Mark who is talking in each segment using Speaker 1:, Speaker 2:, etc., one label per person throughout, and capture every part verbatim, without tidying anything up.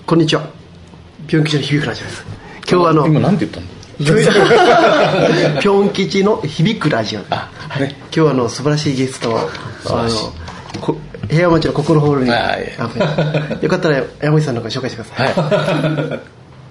Speaker 1: こんにちは。ピョン吉の響くラジオです。今日はあの
Speaker 2: 今なんて言ったの？
Speaker 1: ピョン吉の響くラジオ。あ、ね、今日はあの素晴らしいゲストをあのこ平和町の心ホールに、はい、よかったら山口さんの方紹介してください。
Speaker 2: はい、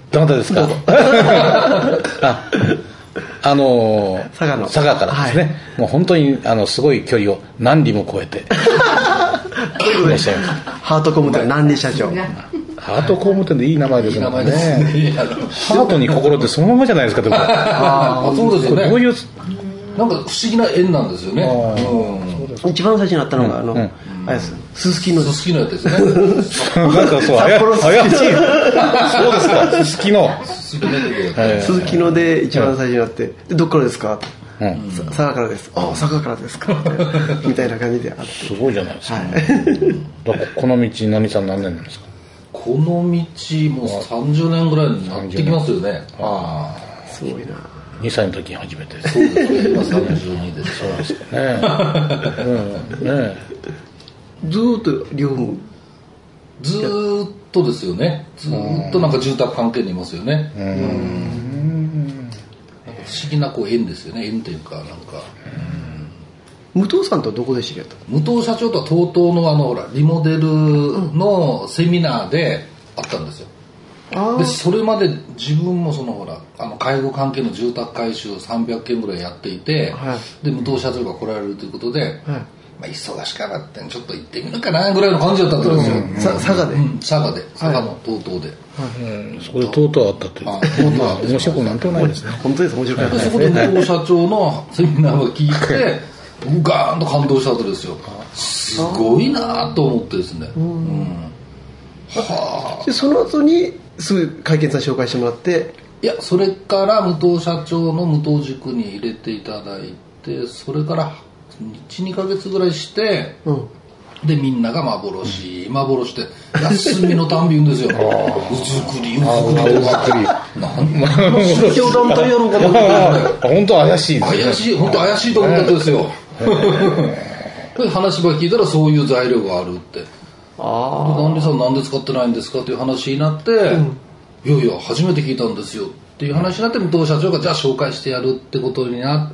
Speaker 2: どなたですか？あ、あのー、
Speaker 1: 佐賀の
Speaker 2: 佐賀からですね、はい、もう本当にあのすごい距離を何里も超えて
Speaker 1: ということでハート工務店南里社長。
Speaker 2: ハート工務店でいい名前ですもんね。ハートに心ってそのままじゃないですか。でも
Speaker 3: ああ、そうですよね。
Speaker 2: どういう
Speaker 3: なんか不思議な縁なんですよね。
Speaker 1: うん、一番最初にあったのが、うん、あの、うん、あれです。すすきの
Speaker 3: すすきのやつですね。
Speaker 2: なんかそう怪しい。そうですか。すすきの。
Speaker 1: すすきので一番最初になって、でどっからですか？うん、佐賀からです。あ、佐賀からですか？みたいな感じであって。
Speaker 2: すごいじゃないですか。はい、だこの道何さん何年なんですか？
Speaker 3: この道もうさんじゅうねんぐらいになってきますよね。あ
Speaker 1: あ、すごいな。
Speaker 2: にさいの時に初めて。
Speaker 3: そうですね。今さんじゅうにです。
Speaker 2: そうですね。うんね。
Speaker 1: ずーっと両方。
Speaker 3: ずーっとですよね。ずーっとなんか住宅関係にいますよね。うん。うんなんか不思議なこう縁ですよね。縁というかなんか。
Speaker 1: 武藤さんとはどこで知り合った？
Speaker 3: 武藤社長とは トートー のあのほらリモデルのセミナーで会ったんですよ。うん、でそれまで自分もそのほらあの介護関係の住宅改修をさんびゃっけんぐらいやっていて、はい、で武藤社長が来られるということで、はい、まあ、忙しかったんでちょっと行ってみるかなぐらいの感じだったんですよ。うん、
Speaker 1: 佐賀で、
Speaker 3: うん、佐賀で佐賀の トートー で、
Speaker 2: はいうん、そこで トートー あったという。あ、トートー あ面白くなんともないですね。
Speaker 1: 本当です面白かったですね。
Speaker 3: そこで武藤社長のセミナーを聞いて。ガーンと感動した後ですよ。すごいなと思ってですね。うん、
Speaker 1: はあ。でその後にすぐ会見さん紹介してもらって、
Speaker 3: いやそれから武藤社長の武藤塾に入れていただいて、それからいち、にかげつぐらいして、うん、でみんなが幻、うん、幻って休みのたんび言うんですよ。うずくりうずくり宗教団体やろうかと思って
Speaker 2: 本当怪しいですね。
Speaker 3: 怪しい本当怪しいと思ったんですよ。話ば聞いたらそういう材料があるって。ああ。南里さんなんで使ってないんですかという話になって、うん、いやいや初めて聞いたんですよっていう話になって武藤社長がじゃあ紹介してやるってことになって、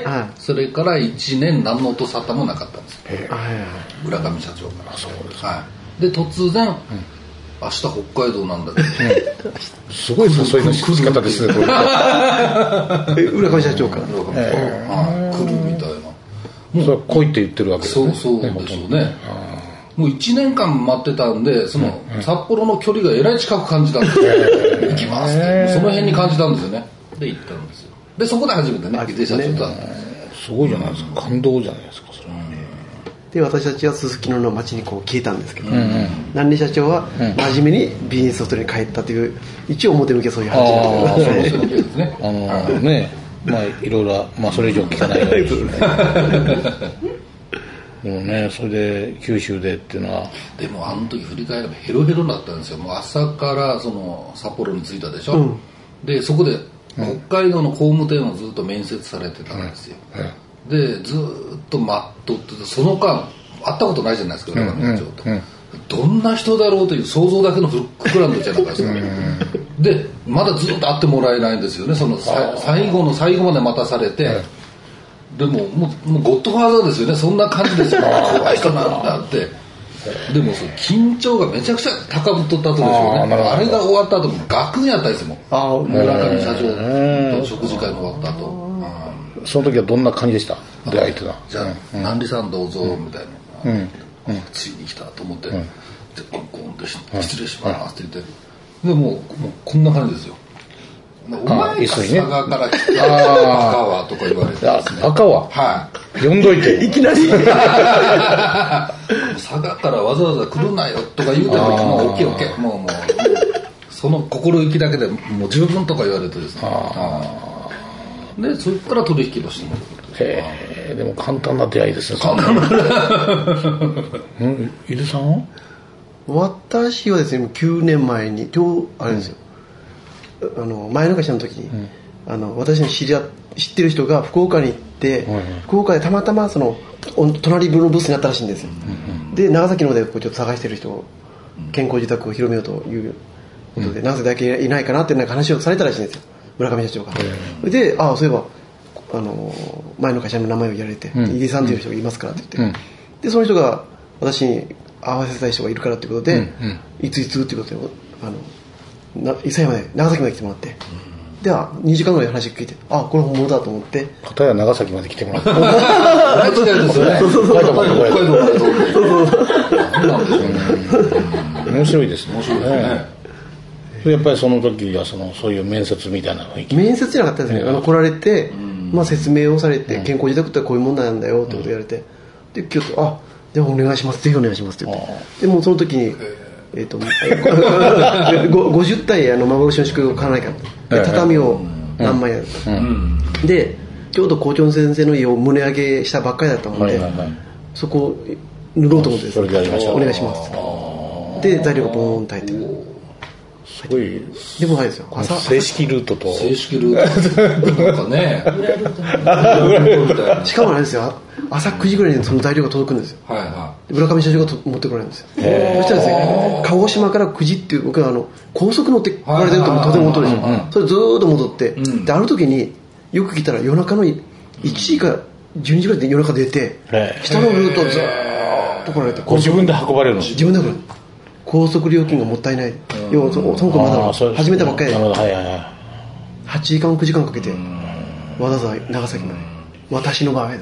Speaker 3: はい、それからいちねん何の音沙汰もなかったんです。村上社長から。
Speaker 2: そうです、
Speaker 3: はい、で突然、うん、明日北海道なんだけど、
Speaker 2: うん、すごい誘いの仕方ですね。
Speaker 1: 村上社長から。
Speaker 3: 村上社長、えー、来るみたいな。
Speaker 2: もうそれは来いって言ってるわけですね。
Speaker 3: そうそうでしょうね。もういちねんかん待ってたんで、その札幌の距離がえらい近く感じたんですよ。行きますって。その辺に感じたんですよね。で行ったんですよ。でそこで初めてね、で社長とは。
Speaker 2: すごいじゃないですか。感動じゃないですかそれは。
Speaker 1: で私たちはすすきのの町にこう消えたんですけど、うんうん、南里社長は真面目にビジネスソフトに帰ったという一応表向きはそういう話になってますね。
Speaker 2: あのね、まあいろいろまあそれ以上聞かないですね。でもね、それで九州でっていうのは
Speaker 3: でもあの時振り返ればヘロヘロだったんですよ。もう朝からその札幌に着いたでしょ、うん、でそこで北海道の工務店をずっと面接されてたんですよ、うんうんでずっと待っとってその間会ったことないじゃないですか村上社長と、うんうん、どんな人だろうという想像だけの膨らんでじゃなかったですか、うん、でまだずっと会ってもらえないんですよね。その最後の最後まで待たされて、でももう、もうゴッドファーザーですよね。そんな感じですよ。怖い人なんだってでもその緊張がめちゃくちゃ高ぶっとった後でしょうね。 あ, あれが終わった後もガクンやったですもん。あ村上社長と食事会が終わった後、
Speaker 2: その時はどんな感じでした？出会いってのは。
Speaker 3: じゃあ、うん、南里さんどうぞみたいな、うんうん、ついに来たと思って、うん、でコンコンって失礼しますって言って、でもう、もうこんな感じですよ。お前が佐賀から来たバカはとか言われて、ね、
Speaker 2: バカははい呼んどいて
Speaker 1: いきなり
Speaker 3: 佐賀からわざわざ来るなよとか言うてももうオッケーオッケーもうもうその心意気だけでもう十分とか言われてですね。あでそこから取引をしてもらう。
Speaker 2: へえ、でも簡単な出会いですね。簡単なうん、井出さんは？
Speaker 1: 私はですねきゅうねんまえに今日あれですよ、うん、あの前の会社の時に、うん、あの私の知り合知ってる人が福岡に行って、うん、福岡でたまたまその隣のブースにあったらしいんですよ、うん、で長崎の方でこうちょっと探してる人を健康自宅を広めようということで、なぜだけいないかなってなんか話をされたらしいんですよ、村上社長が。で、ああ、そういえば、あの、前の会社の名前を言われて、うん、井出さんという人がいますからって言って、うん、で、その人が私に会わせたい人がいるからということで、うんうん、いついつということで、あの、伊勢まで、長崎まで来てもらって、うん、では、にじかんぐらい話聞いて、あ、これ本物だと思って。
Speaker 2: 片や長崎まで来てもらって。
Speaker 3: 間違いですよね。
Speaker 1: そうそうそう。北海道まで。北海道まで。そうそうそう。
Speaker 2: 面白いですね。
Speaker 3: 面白いですね。
Speaker 2: やっぱりその時はそのそういう面接みたいな雰囲気。
Speaker 1: 面接じゃなかったですね。あの来られて、まあ説明をされて、健康自宅ってこういうもんなんだよってことを言われて、で今日あでもお願いします、ぜひお願いしますって言って、でもその時にえっとごじゅう体あの幻の宿を買わないかで畳を何枚やる、でちょうど校長先生の家を棟上げしたばっかりだったので、そこを塗ろうと思ってですね、お願いしますで材料がボーンと入ってる。
Speaker 2: すごい。
Speaker 1: でもないですよ。
Speaker 2: 朝正式ルートと。
Speaker 3: 正式ルートなんかね。
Speaker 1: しかもあれですよ。朝くじぐらいにその材料が届くんですよ。はいはい。村上社長が持ってこられるんですよ。そしたらですね、鹿児島からくじっていう僕はあの高速乗ってこられてるととても戻るんですよ。それずーっと戻って、である時によく来たら夜中のいちじかじゅうにじぐらいで夜中出て、下のルートをずーっと来られて。
Speaker 2: 自分で運ばれるの？
Speaker 1: 自分で運ばれる。高速料金がもったいない。要はその子まだ始めたばっかりで、はちじかんくじかんかけてわざわざ長崎まで。私の場合です。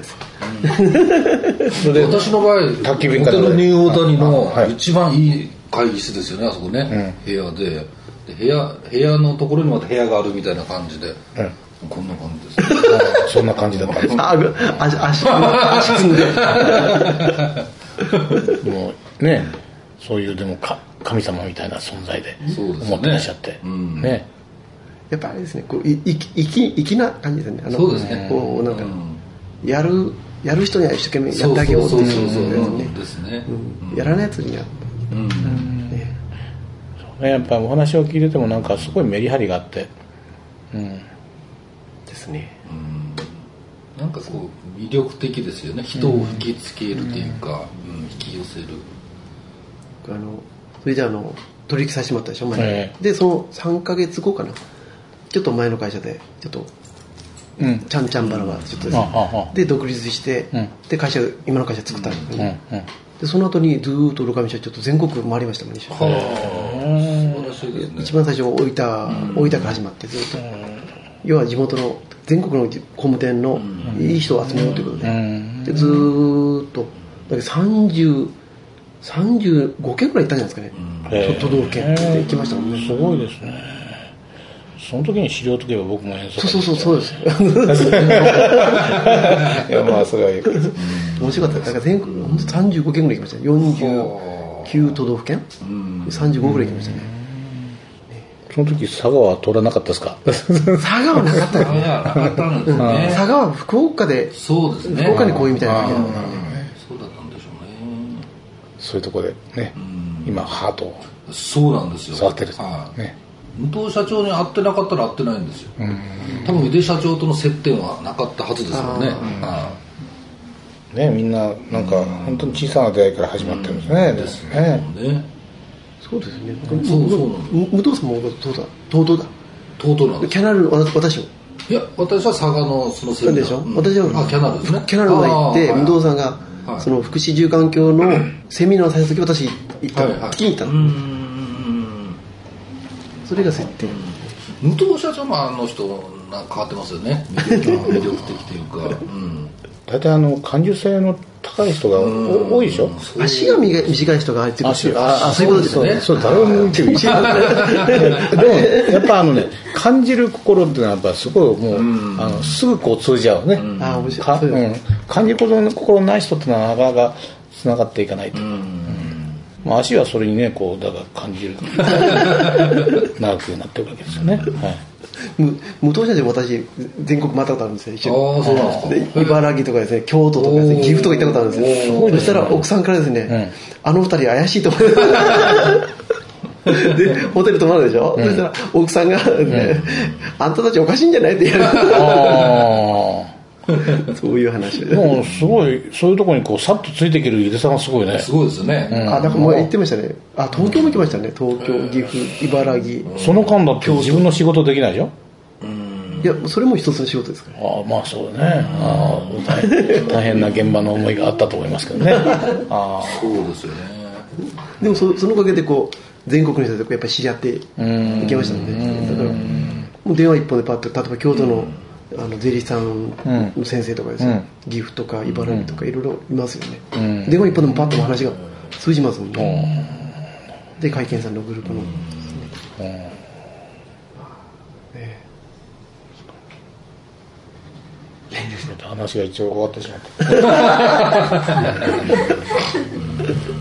Speaker 3: 私の場合、ホテルニューオータニの一番いい会議室ですよね、あそこね、部屋で、部屋部屋のところにまた部屋があるみたいな感じで、こんな感じです。
Speaker 2: そんな感じだったんです。あ、
Speaker 1: 足足足組んで。
Speaker 2: もうね。そういうでもか神様みたいな存在で思ってらっしゃって、ねうんね、
Speaker 1: やっぱりですね、こういいき粋な感じですね。あの
Speaker 3: そうですね。
Speaker 1: こうなんか、うん、やるやる人には一生懸命やってあげようっていうですね。やらないやつには、うんうん
Speaker 2: ね、そうね、やっぱお話を聞いててもなんかすごいメリハリがあって、うん、
Speaker 1: ですね。
Speaker 3: うん、なんかこう魅力的ですよね。人を引きつけるというか、うんうん、引き寄せる。
Speaker 1: あのそれであの取引させてもらったでしょ、前に、えー、でそのさんかげつごかな、ちょっと前の会社でちょっと、うん、ちゃんちゃんばらがちょっとです、ね、で独立して、うん、で会社今の会社作ったんですね、うんうん、でその後にずーっと村上社長と全国回りましたもんね。素晴らしいですね。一番最初大分、大分から始まってずっと、要は地元の全国の工務店のいい人を集めようということで、でずーっとだけどさんじゅうさんじゅうごけんくらい行ったんじゃないですかね、都道府県で行きましたもんね。
Speaker 2: すごいですね。その時に資料とけば僕も演奏
Speaker 1: そうそうそうですい
Speaker 2: やまあそれはいい
Speaker 1: 面白かった。だから全国本当さんじゅうごけんぐらい行きました。よんじゅうきゅう都道府県さんじゅうごぐらい行きましたね。
Speaker 2: その時佐賀は通らなかったですか？
Speaker 1: 佐賀はなかったよね。なかったんですね。佐賀は福岡で、
Speaker 3: そうですね。
Speaker 1: 福岡にこういうみたいな。
Speaker 2: そういうところでね、今ハートを
Speaker 3: そうなんですよ。
Speaker 2: 触ってる。
Speaker 3: ね、武藤社長に会ってなかったら会ってないんですよ。多分井出社長との接点はなかったはずですよね。
Speaker 2: ね、みんななんか本当に小さな出会いから始まってるんですね。
Speaker 3: ですね。
Speaker 1: そうですね。そうそう。武藤さんも東だ。東東だ。
Speaker 3: 東東なんです。
Speaker 1: キャナル私も。
Speaker 3: いや私は佐賀のそのセミナー。
Speaker 1: でしょ。私は
Speaker 3: あキャナルですね。
Speaker 1: キャナルが行って武藤さんがその福祉住環境のセミナーをさせた時私行ったの、はいはい、月に行ったの。うんそれが設定。
Speaker 3: 武藤社長もあの人なんか変わってますよね。魅力的というか、うん、
Speaker 2: 大体あの感受性の高い人が多いでしょ。
Speaker 1: 足が短い人が入ってくる。
Speaker 2: 足あそういうことですね。そう誰も向いてる。でもやっぱあのね感じる心っていうのはやっぱすごいもう、うん、あのすぐこう通じちゃうね。うん、あ面白い。うん、感じることの心ない人っていうのはなかなかつながっていかないと。うんうんまあ、足はそれにねこうだから感じる長くなってるわけですよね。はい。
Speaker 1: 無当社で私全国回ったことあるんですよ。一
Speaker 3: 緒に。ああそうなんですか。
Speaker 1: 茨城とかですね、京都とかですね、岐阜とか行ったことあるんですよ。そしたら奥さんからですね、うん、あの二人怪しいと思ってでホテル泊まるでしょ。うん、そしたら奥さんが、ねうん、あんたたちおかしいんじゃないって言われて。 そういう話
Speaker 2: もうすごいそういうところにこうさっとついていける井出さんがすごいね。
Speaker 3: すごいですよね、
Speaker 1: うん、あだからもう言ってましたね。あ東京も来ましたね。東京、岐阜、茨城、
Speaker 2: その間だって自分の仕事できないでしょ。
Speaker 1: いやそれも一つの仕事ですから、ね、
Speaker 2: ああまあそうだね。あ大, 変大変な現場の思いがあったと思いますけどね。あ
Speaker 3: そうですよね。
Speaker 1: でも そ, そのおかげでこう全国の人とやっぱり知り合っていけましたので、だからもう電話一本でパッと例えば京都の、あの税理士さんの先生とかですね、うん、岐阜とか茨城とかいろいろいますよね、うん、電話一本でもパッと話が通じますもんね、うん、で会見さんのグループの、うんね、
Speaker 2: 話が一応終わってしまった